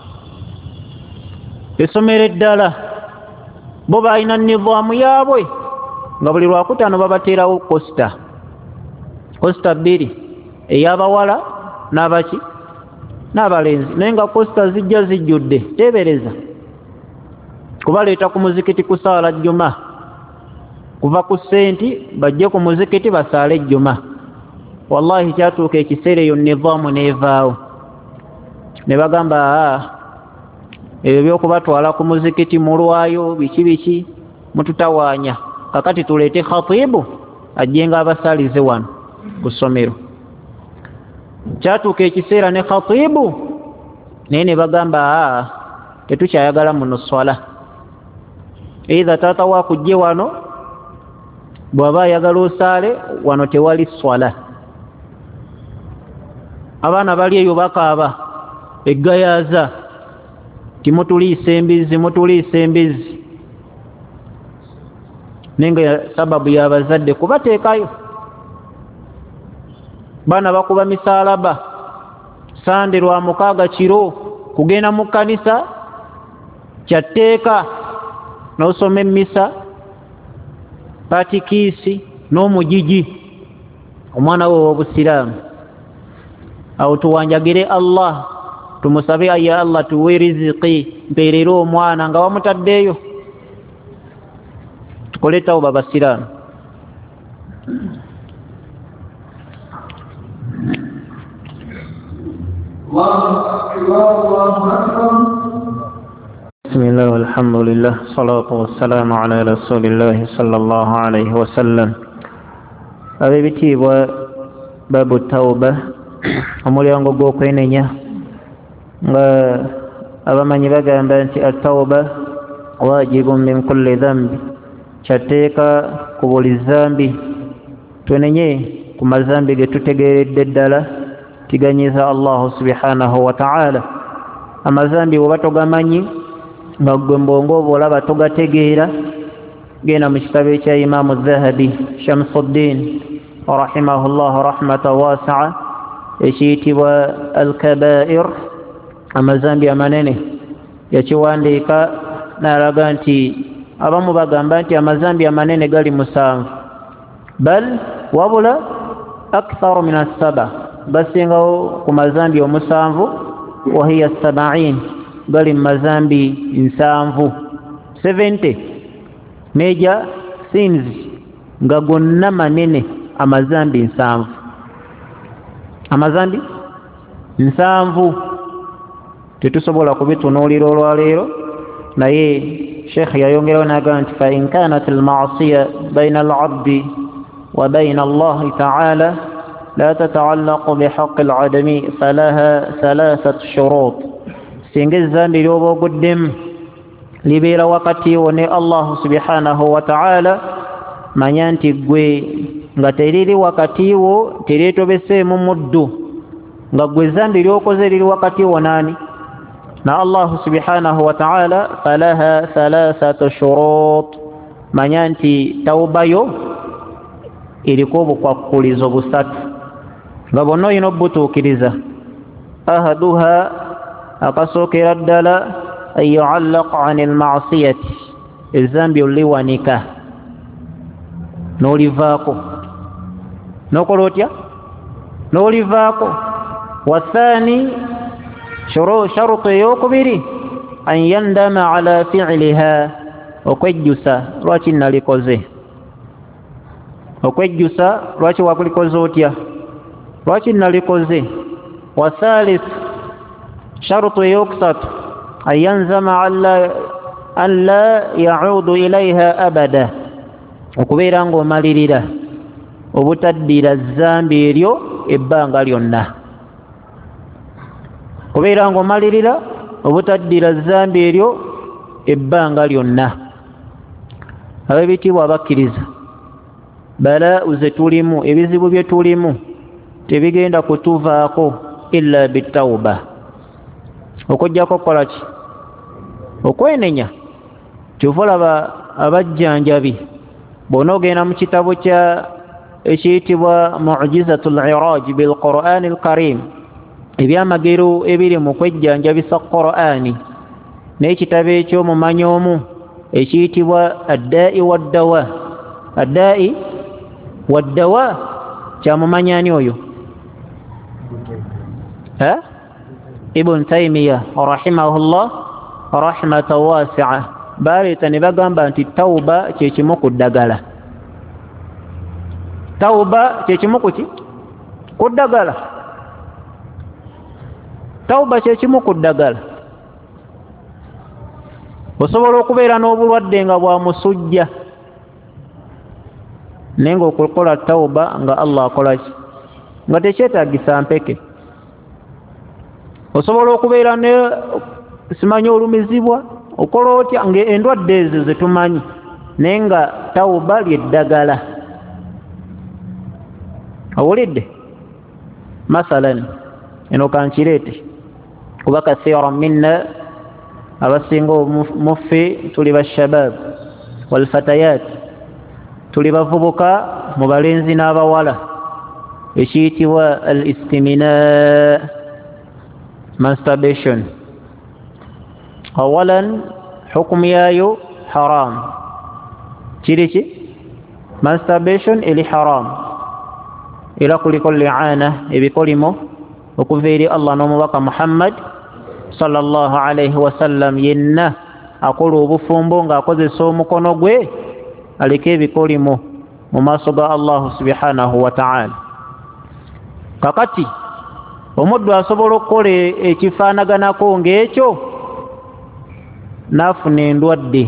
A: essomero eddala bo balina nivaamu yaabwe nga buli lwakutaano babateerawo kosita kosita bbiri ey'abawala n'abaki n'abalenzi naye nga kosita zijja zijjudde teebereza kubaleeta ku muzikiti kusaala jjuma kuva ku ssenti bajje ku muzikiti basaale ejjuma wallahi kyatuuka ekiseera eyo nivaamu neevaawo ne bagamba ebyo by'okubatwala ku muzikiti mulwayo biki biki mututawaanya kakati tuleete khatibu ajje nga abasaalize wano ku ssomero kyatuuka ekiseera ne khatibu naye ne bagamba tetukyayagala muno swala eitha taata wakujje wano bw'aba ayagala osaale wano tewali swala abaana bali eyo bakaaba eggayaza timutuliisa embizi mutuliisa embizi nenga sababu y'abazadde kubateekayo baana bakuba misaalaba sande lwa mukaaga kiro kugenda mu kkanisa kyatteeka n'osoma emmisa patikiisi n'omugigi omwana we w'obusiraamu awo tuwanjagire Allah tumusabe ya Allah tuwe riziki mpeerera omwana nga wamutaddeeyo tukole tawba basiraamu بسم الله والحمد لله الصلاة والسلام على رسول الله صلى الله عليه وسلم أبي بتيبوا باب التوبة omulyango gw'okwenenya nga abamanyi bagamba nti at-tawba wajibun min kulli dhanbi kyateeka ku buli zambi twenenye ku mazambi ge tutegeeredde ddala tiganyiza Allah subhanahu wa ta'ala amazambi oba togamanyi nga gwe mbongo olaba togategeera genda mu kitabo ekya Imaamu Zahabi Shamsuddin rahimahullah rahmatan wasi'a ekiyitibwa al-kabair amazambi amanene yakiwandiika n'alaga nti abamu bagamba nti amazambi amanene gali musanvu bal wabula aktharu min as-saba basingawo ku mazambi omusanvu wa hiya sab'in gali mazambi nsanvu seventy major sins nga gonna manene amazambi nsanvu amazambi nsanvu tetusobola kubitunuulira olwaleero naye sheikh yayongeraho n'agamba nti fa in kanat al-ma'siya bayna al-'abdi wa bayna Allah ta'ala la tata'allaqu bihaqqi al-'adami falaha thalathat shurut singa ezambi lyoba oguddemu libeera wakati wo ne Allah subhanahu wa ta'ala manya nti gwe nga teriri wakati wo teryetobeseemu muddu nga gwe zambi lyokoze liri wakati wo nani na Allah subhanahu wa ta'ala falaha thalathatu shurut manya nti tawbayo iriko obukwakulizo busatu nga bonna olina obutuukiriza ahaduha akasookera ddala an yu'allaqa 'ani al-ma'siyati ezambi oliwanika n'olivaako n'okola otya n'olivaako wathani sharutu ey'okubiri an yandama ala fi'liha okwejjusa lwaki nalikoze okwejjusa lwaki wakulikoze otya lwaki nalikoze wathalith sharutu ey'okusatu an yanzama an la ya'udu ilayha abada okubeera ng'omalirira obutaddira zambi eryo ebbanga lyonna kubeera ng'omalirira obutaddira zambi eryo ebbanga lyonna ab'ebitiibwa abakkiriza balaa ze tulimu ebizibu bye tulimu tebigenda kutuvaako illa bitawba okujjako okukola ki okwenenya kyova olaba abajjanjabi bw'ona ogenda mu kitabo kya ekiyitibwa mu'jizatul iraj bil qur'ani al karim ebyamagero ebiri mu kwejjanjabisa qur'ani n'ekitabo eky'omumanyi omu ekiyitibwa addaa'i waddawa addaa'i waddawa kyamumanyani oyo ha ibn taymiya rahimahullah rahmatan wasi'a baleeta ne bagamba nti tawba kyekimu ku ddagala tawba kyekimu ku ki ku ddagala tawba kyekimu ku ddagala osobola okubeera n'obulwadde nga bwa musujja naye ng'okukola tawba nga Allah akola ki nga tekyetaagisa mpeke osobola okubeera ne simanyi olumizibwa okola otya ng'endwadde ezo zetumanyi naye nga tawba lyeddagala awulidde masalan eno kankirete kuba kathiran minna abasinga muffe tuli bashabab walfatayat tuli bavubuka mu balenzi n'abawala ekiyitibwa al istimina masturbation awalan hukumu yayo haram kiriki masturbation ili haram ila kuliko li'ana ebikolimo okuva eri Allah n'omubaka Muhammad sallallahu alayhi wasallam yenna akola obufumbo ng'akozesa omukono gwe aleke ebikolimo mu maaso ga Allah subhanahu wa ta'ala. Kakati omuddu asobola okukola ekifaanaganako ng'ekyo n'afuna endwadde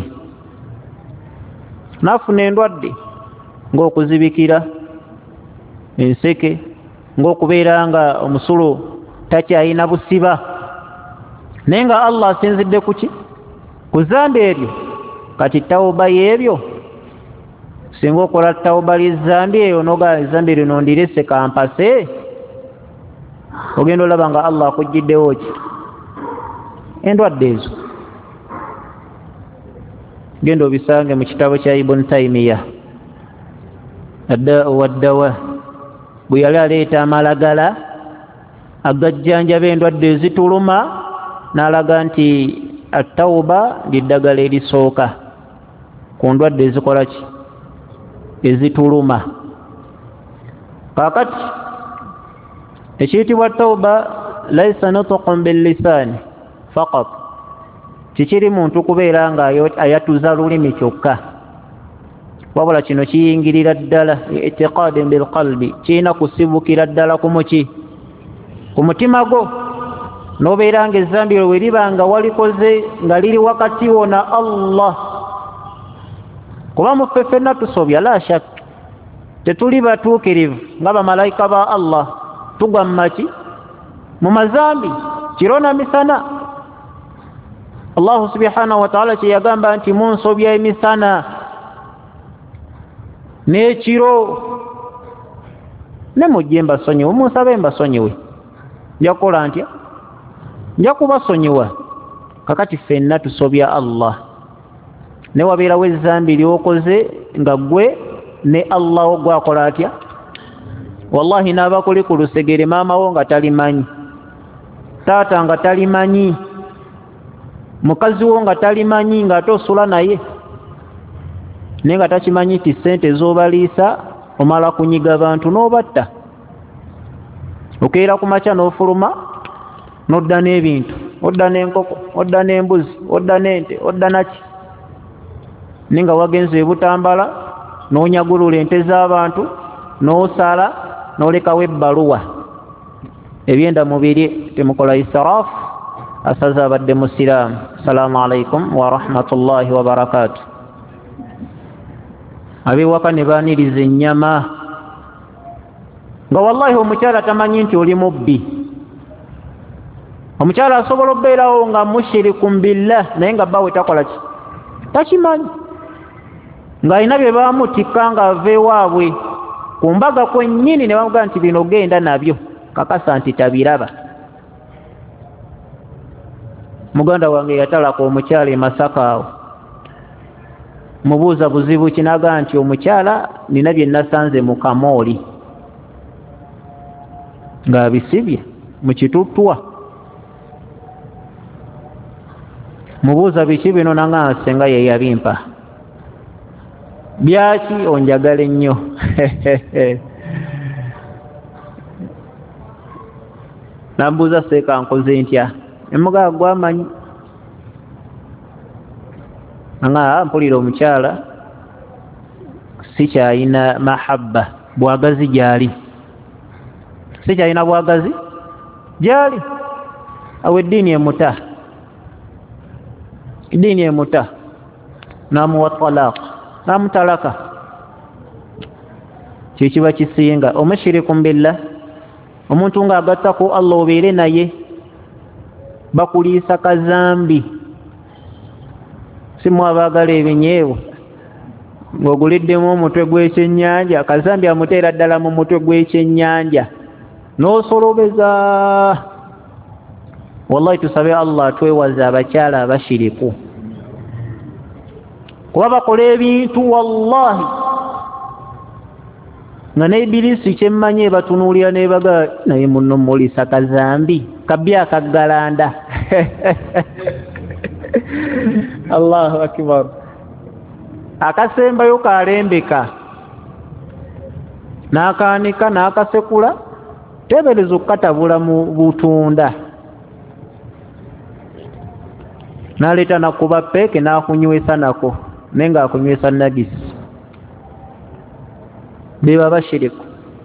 A: n'afuna endwadde ng'okuzibikira enseke ng'okubeera nga omusulo takyayina busiba naye nga Allah asinzidde ku ki ku zambi eryo kati tawuba y'ebyo singa okola tawuba ly'ezzambi eyo noga ezzambi lino ndirese kampase ogenda olaba nga Allah akugiddewo ki endwadde ezo genda obisange mu kitabo kya Ibn Taymiyyah Ad-Da'u wad-Dawa bwe yali aleeta amalagala agajjanjaba endwadde ezituluma n'alaga nti at-tawba liddagala erisooka ku ndwadde ezikola ki ezituluma. Kakati ekiyitibwa tawba laysa nutqun bil-lisani faqat kikiri muntu kubeera nga ayatuza lulimi kyokka wabula kino kiyingirira ddala i'tiqadin bil qalbi kiina kusibukira ddala ku muki ku mutima gwo n'obeera nga ezzambi lwe liba nga walikoze nga liri wakati wo na Allah kuba muffe ffenna tusobya la shak tetuli batuukirivu nga bamalayika ba Allah tugwa mu maki mu mazambi kiro na misana. Allah subhanahu wa ta'ala kye yagamba nti munsobya emisana n'ekiro ne mujje mbasonyiwe munsabe mbasonyiwe njakola ntya nja kubasonyiwa. Kakati ffenna tusobya Allah ne wabeerawo ezzambi lyokoze nga gwe ne Allah ogwakola atya wallahi n'abakuli ku lusegere maama wo nga talimanyi taata nga talimanyi mukazi wo nga talimanyi ng'ate osula naye naye nga takimanyi ti ssente z'obaliisa omala kunyiga bantu n'obatta okeera ku makya n'ofuluma n'odda n'ebintu odda n'enkoko odda n'embuzi odda n'ente odda naki naye nga wagenze ebutambala n'onyagulula ente z'abantu n'osala n'olekawo ebbaluwa ebyenda mubiri temukola israafu asaza abadde musiraamu. Assalamu alaikum wa rahmatullahi wa barakatuh. Abewaka ne baaniriza ennyama nga wallahi omukyala tamanyi nti oli mubbi. Omukyala asobola okubeerawo nga mushirikun billah naye nga bbawe takola ki takimanyi ng'alina bye baamutikka nga ava ewaabwe ku mbaga kwennyini ne bamugamba nti bino genda nabyo kakasa nti tabiraba. Muganda wange yatalaka omukyala e Masaka awo mubuuza buzibu kinaga nti omukyala nina bye nasanze mu kamooli ng'abisibye mu kitutwa. Mubuuza biki bino nanga nsenga ye yabimpa byaki onjagala ennyo nambuuza seeka nkoze ntya emugaa gwamanyi nga mpulira omukyala sikyalina mahabba bwagazi gyali sikyalina bwagazi gyali awo eddiini emuta eddiini emuta namuwa talaq namutalaka kyekiba kisinga omushirikun billah omuntu ng'agattako Allah obeere naye bakuliisa kazambi si mwabaagala ebinyeebwa ng'oguliddemu omutwe gw'ekyennyanja kazambi amuteera ddala mu mutwe gw'ekyennyanja n'osolobeza. Wallahi tusabe Allah twewaze abakyala abashiriku kuba bakola ebintu wallahi nga ne Ibilisi kyemmanye batunuulira ne baga naye munno mulisa kazambi kabbi akaggalanda. Allahu akbar. Akasembayo kalembeka n'akaanika n'akasekula tebereza okukatabula mu butunda n'aleeta nakuba peke n'akunywesa nako naye nga akunywesa nagisi. Beba bashiriku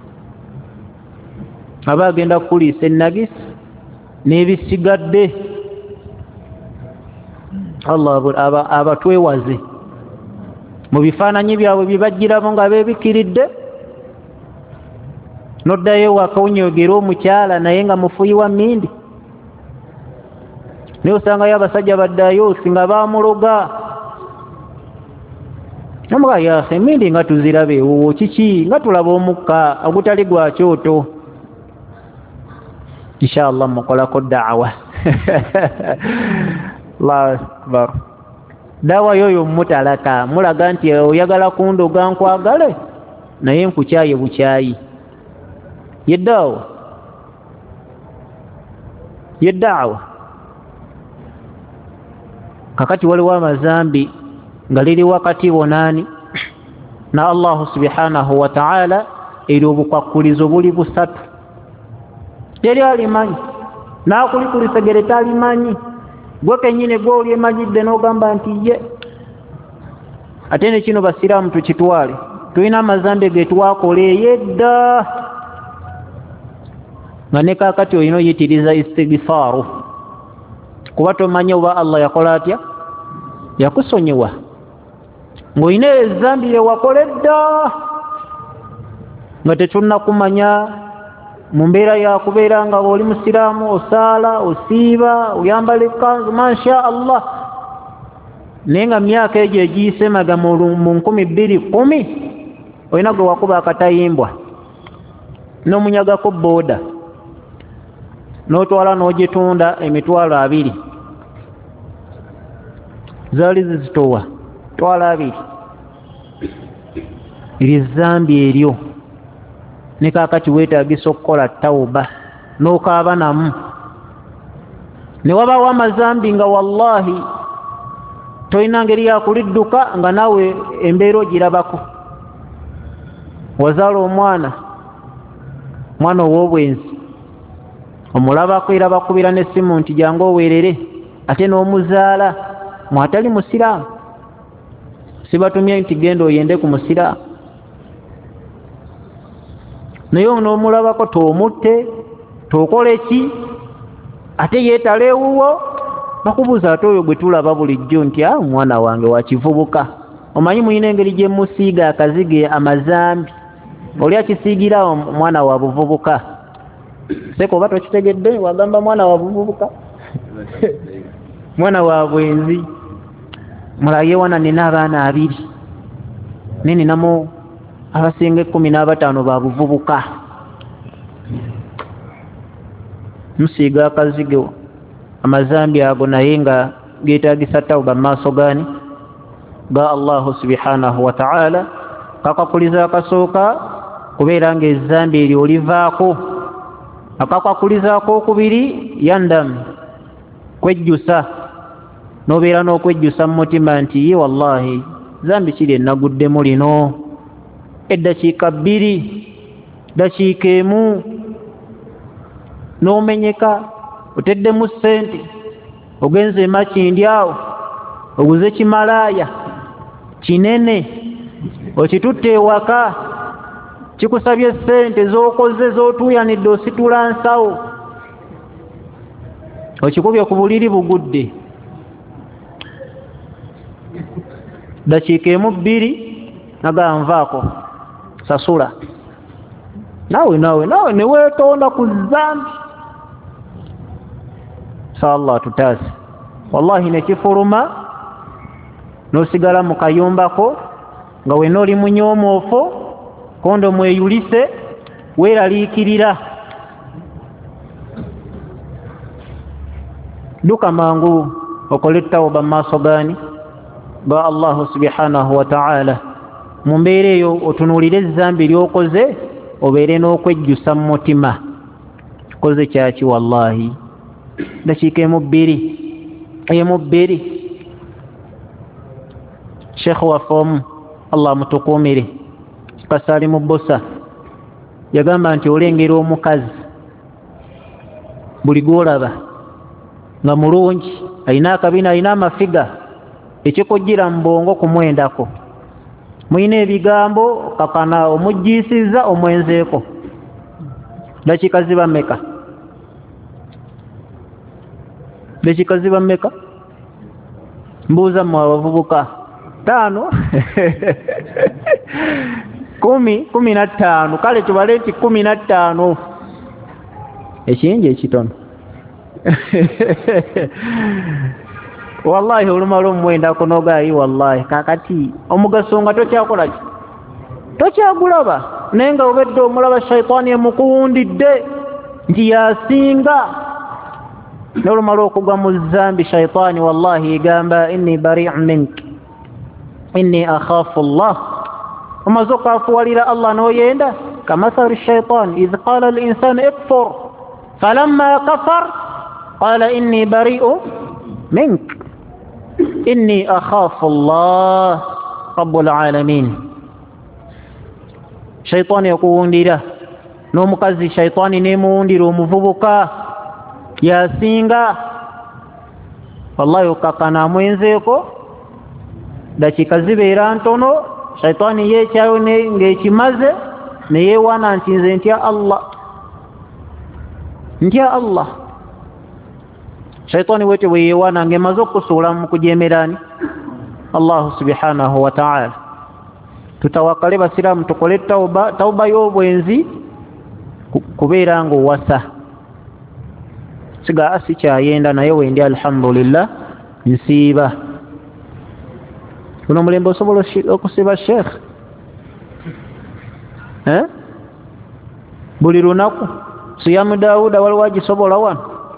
A: aba agenda kuliisa enagisi n'ebisigadde. Allah aba abatwewaze mu bifaananyi byabwe bibajjiramo nga beebikiridde, noddayo wakawunyogera omukyala naye nga mufuyi wa mmindi. Naye osangayo abasajja baddayo singa baamuloga namuga yase mmindi nga tuzirabe wo kiki nga tulaba omukka ogutali gwa kyoto. Inshallah mukolako da'wa. Allahu akbar. Dawa yoyo mutalaka mulaga nti oyagala kundoga nkwagale naye nkukyaye bukyayi. Yedawa yedawa kakati waliwo amazambi nga liri wakati wonani na Allah subhanahu wa ta'ala eri obukwakulizo buli busatu. Yali alimanyi n'akulikulisegere talimanyi gwe kenyine gwe oli emanyidde n'ogamba nti ye. Ate ne kino basiraamu tukitwale tulina amazambi ge twakola eyedda nga ne kaakati olina oyitiriza istighfaaru kuba tomanyi oba Allah yakola atya yakusonyiwa ng'olina ezambi lye wakola edda nga tetunnakumanya mu mbeera yakubeera nga oli musiraamu osaala osiiba oyambala ekkanzu masha Allah naye nga myaka egyo egiyisemaga mu nkumi bbiri kumi olina gwe wakuba akatayimbwa n'omunyagako booda n'otwala n'ogitunda emitwalo abiri zaali zizitowa twala abiri erizambi eryo ne kaakati weetaagisa okukola tawuba n'okaaba namu. Ne wabaawo amazambi nga wallahi tolina ngeri yakulidduka nga naawe embeera ogirabako. Wazaala omwana mwana ow'obwenzi omulabako era bakubira n'essimu nti jangu oweerere ate n'omuzaala mwatali musiraamu sibatumye nti genda oyende ku musiraamu naye n'omulabako toomutte tookole ki ate yeetala ewuwo bakubuuza ate oyo gwe tulaba bulijjo nti a mwana wange wa kivubuka omanyi mulina engeri gye musiiga akazige amazambi oli akisiigira omwana wa buvubuka seko oba tokitegedde wagamba mwana wa buvubuka mwana wa bwenzi mulaye wana nina abaana abiri nininamu abasinga ekkumi n'abataano ba buvubuka musiiga akazige amazambi ago naye nga geetaagisa tawuba maaso gani ga Allah subhanahu wa ta'ala. Kakakuliza akasooka kubeera nga ezzambi eryo olivaako. Akakakuliza akokubiri yandam kwejjusa n'obeera n'okwejjusa mu mutima nti ye wallahi zambi kiri ennaguddemu lino eddakiika bbiri dakiika emu n'omenyeka oteddemu ssente ogenze emakindi awo oguze kimalaaya kinene okitutte ewaka kikusabye ssente z'okoze z'otuuyanidde ositula nsawo okikubye ku buliri bugudde dakiika emu bbiri naganvaako sasula nawe nawe nawe neweetonda ku zambi Allah tutaasi wallahi nekifuluma n'osigala mu kayumbako nga wena oli munyoomoofu kondo mweyulise weeraliikirira duka mangu okole tawba maaso gani ga Allah subhanahu wa ta'ala mu mbeera eyo otunuulire ezzambi lyokoze obeere n'okwejjusa mu mutima koze kyaki wallahi dakiika emu bbiri emu bbiri Sheikh waffe omu Allah mutukuumire Kasali mu Bosa yagamba nti olengera omukazi buli gwolaba nga mulungi alina akabina alina amafiga ekikujjira mu bwongo kumwendako muyina ebigambo kakana omujjiisiza omwenzeeko dakiika ziba mmeka dakiika ziba mmeka mbuuza mmwe abavubuka tano kumi kumi na ttaano kale tubale nti kumi na ttaano ekingi ekitono wallahi olumala omwendako nogayi wallahi kakati omugaso nga tokyakola ki tokyagulaba naye nga obedde omulaba shaitaani emukuwundidde nti yasinga n'olumala okugwa mu zambi shaitaani wallahi egamba inni bari'un mink inni akhafu Allah omaze okwafuwalira Allah n'oyenda kamathali shaitan idh qala al-insanu ikfur falamma kafar qala inni bari'un mink inni akhafu Allah rabbul alamin shaitani yakuwundira n'omukazi shaitani nemuwundira omuvubuka yasinga wallahi okakana mwenzeeko dakiika zibeera ntono shaitani yeekyayo ng'ekimaze neyeewaana nti nze ntya Allah ntya Allah shaitani wete weyeewaana ng'emaze okusuula mu kujemerani Allah subhanahu wa ta'ala tutawakale basiraamu tukole tauba tauba y'obwenzi kubeera ng'owasa siga asikyayenda naye wendi alhamdulillah nsiiba kuno mulembe osobola okusiba sheikh eh buli lunaku siyamu Daawuda waliwo agisobola wano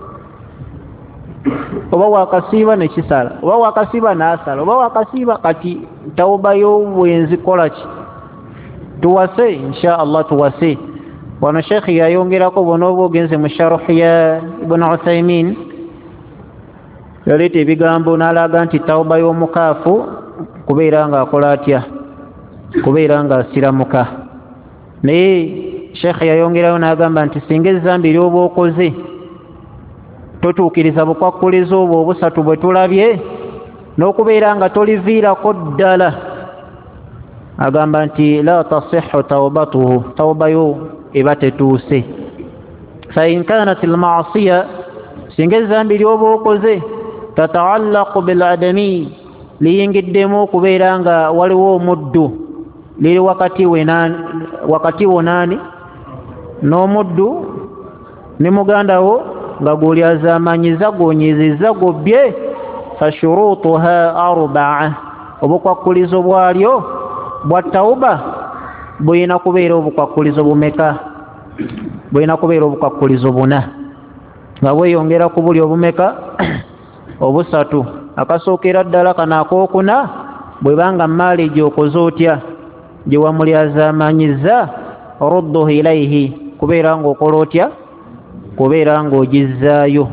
A: oba wakasiiba nekisala oba wakasiiba n'asala oba wakasiiba kati tawuba y'obwenzi kola ki tuwase insha Allah tuwase wano sheikh yayongerako bona oba ogenze mu sharh ya Ibn Uthaymin yaleeta ebigambo n'alaga nti tawuba y'omukaafu kubeera nga akola atya kubeera nga asiramuka naye sheikh yayongerayo n'agamba nti singa ezzambi ly'oba okoze totuukiriza bukwakkulizo obwo obusatu bwe tulabye n'okubeera nga toliviirako ddala agamba nti la tasihhu tawbatuhu tawbayo eba tetuuse fa in kanat almaasiya singa ezzambi ly'oba okoze tataallaqu biladami liyingiddemu okubeera nga waliwo omuddu liri wakati we nani wakati wo nani n'omuddu ne muganda wo nga gw'olyazamanyiza gw'onyiziza gobbye fashurutuha arba'a obukwakkulizo bwalyo bwa tawuba buyina kubeera obukwakkulizo bumeka buyina kubeera obukwakkulizo buna nga bweyongera ku buli obumeka obusatu akasookera ddala kano akookuna bwe banga maali gyokoze otya gye wamulyazamanyiza rudduhu ilaihi kubeera ng'okola otya kubeera ng'ogizzaayo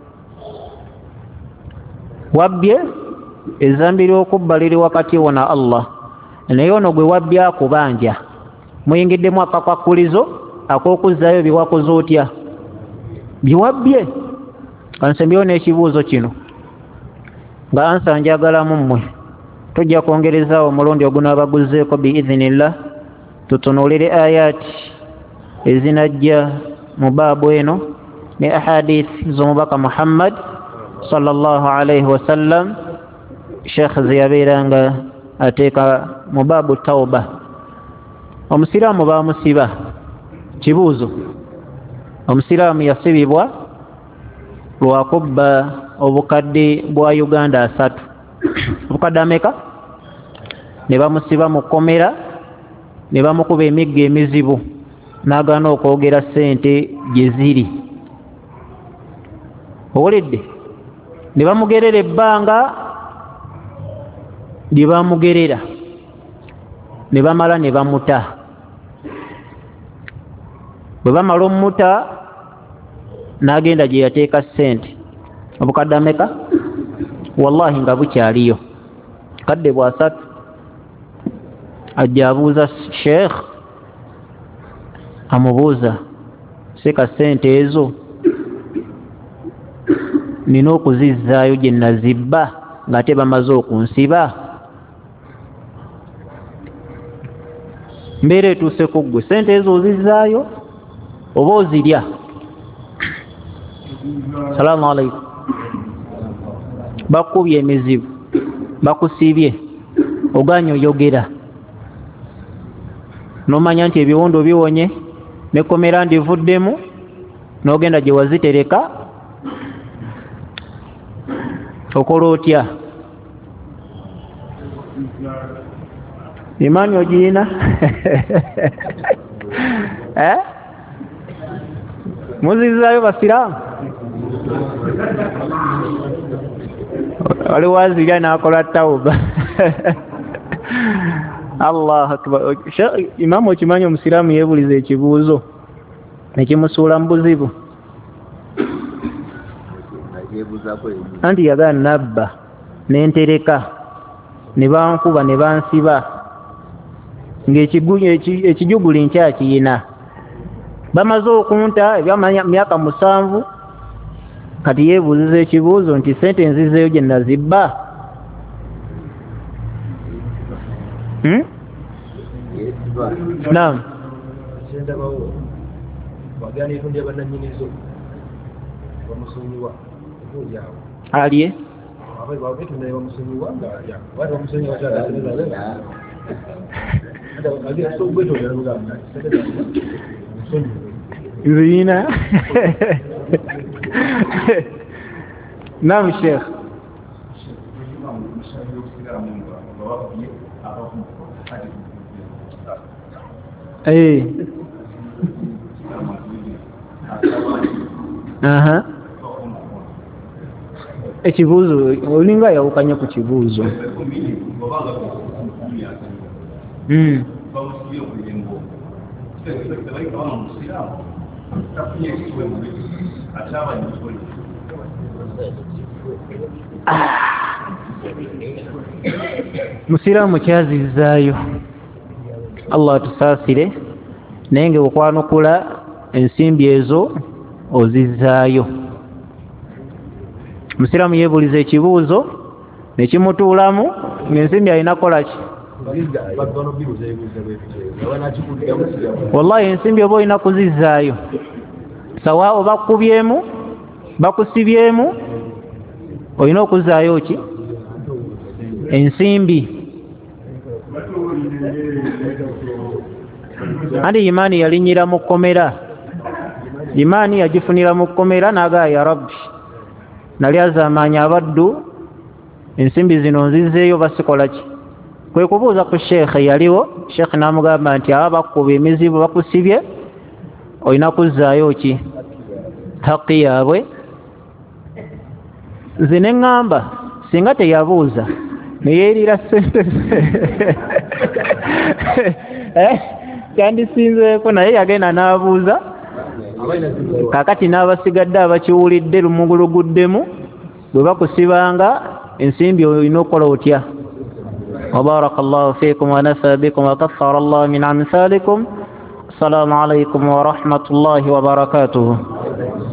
A: wabbye ezzambi ly'okubba liri wakati wo na Allah naye ono gwe wabbye akubanja muyingiddemu akakwakkulizo ak'okuzzaayo bye wakoze otya bye wabbye kansembyewo n'ekibuuzo kino nga ansa njagalamu mmwe tujja kwongerezaawo omulundi ogunaabaguzzeeko biidhinillah tutunuulire ayati ezinajja mu baabu eno ne ahadith z'omubaka Muhammad sallallahu alayhi wasallam sheikh ziyabeeranga ateeka mu baabu tawba omusiraamu baamusiba kibuuzo omusiraamu yasibibwa lwakubba obukadde bwa Uganda asatu obukadde ameka ne bamusiba mu kkomera ne bamukuba emiggo emizibu n'agaana okwogera ssente gye ziri owulidde ne bamugerera ebbanga lye bamugerera ne bamala ne bamuta. Bwe bamala omuta n'agenda gye yateeka ssente obukadde ameka? Wallahi nga bukyaliyo kadde bwasatu. Ajja abuuza Sheikh, amubuuza seka ssente ezo nina okuzizzaayo gye nazibba ng'ate bamaze okunsiba. Mbeera etuuse ku ggwe, ssente ezo ozizzaayo oba ozirya? Salaamu alaykum. Bakubye emizibu, bakusibye, oganya oyogera n'omanya nti ebiwondo biwonye n'ekkomera ndivuddemu n'ogenda gye wazitereka, okola otya? Imaani ogirina? eh? Muzizaayo basiraamu? Waliwo azirya n'akola tawuba. Allahu akbar. Imaamu okimanyi omusiraamu yeebuliza ekibuuzo nekimusuula mu buzibu, anti yagala nabba n'entereka ne bankuba ne bansiba ng'ekijuguli nkyakiyina. Bamaze okunta ebyamyaka musanvu, kati yeebuuziza ekibuuzo nti ssente nzizeeyo gye nazibba. Hmm? Naam. Aliye? Zina. Naam Sheikh. Eh. Aha. Ekibuuzo olinga yawukanya ku kibuuzo. Mm. Musiraamu kyazizaayo, Allah atusaasire, naye nga okwanukula ensimbi ezo ozizaayo. Musiraamu yeebuliza ekibuuzo nekimutuulamu ng'ensimbi alina kola ki? Wallahi ensimbi oba olina kuzizaayo, sawa oba kukubyemu bakusibyemu, olina okuzaayo ki? Ensimbi. Andi imaani yalinyira mu kkomera, imaani yagifunira mu kkomera n'agaa ya Rabbi, nali azaamaanya abaddu ensimbi zino nzizeeyo basikola ki? Kwe kubuuza ku Sheikh yaliwo, Sheikh n'amugamba nti aba bakuba emizibu bakusibye, olina kuzzaayo ki? Haqqi yaabwe. Nze ne ŋŋamba singa teyabuuza neyeerira ssente eh kyandisinzeeko, naye yagenda n'abuuza. Kaakati n'abasigadde abakiwulidde lumuguluguddemu, bwe bakusibanga ensimbi olina okukola otya? وبارك الله فيكم ونفع بكم وكفر الله من أمثالكم. السلام عليكم ورحمة الله وبركاته.